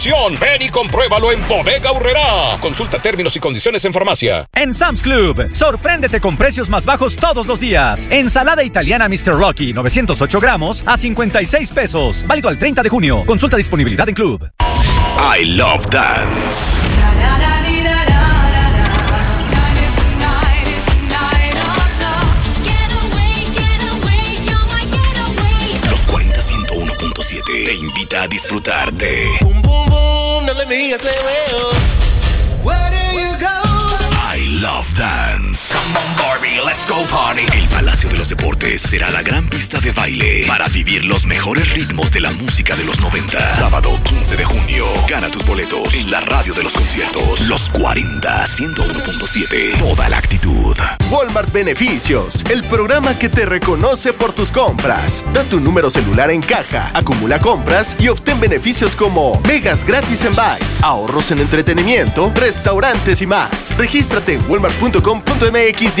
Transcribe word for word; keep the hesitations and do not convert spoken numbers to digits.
Ven y compruébalo en Bodega Aurrerá. Consulta términos y condiciones en farmacia. En Sam's Club, sorpréndete con precios más bajos todos los días. Ensalada italiana mister Rocky, novecientos ocho gramos a cincuenta y seis pesos. Válido al treinta de junio. Consulta disponibilidad en Club. I Love Dance. Los cuarenta ciento uno punto siete te invita a disfrutar de Boom, boom, boom, no le digas Where do you go? I Love Dance. Come on Barbie, let's go party. El Palacio de los Deportes será la gran pista de baile para vivir los mejores ritmos de la música de los noventa. Sábado quince de junio. Gana tus boletos en la radio de los conciertos. Los cuarenta, ciento uno punto siete. Toda la actitud. Walmart Beneficios, el programa que te reconoce por tus compras. Da tu número celular en caja, acumula compras y obtén beneficios como megas gratis en Bytes, ahorros en entretenimiento, restaurantes y más. Regístrate en walmart punto com punto m x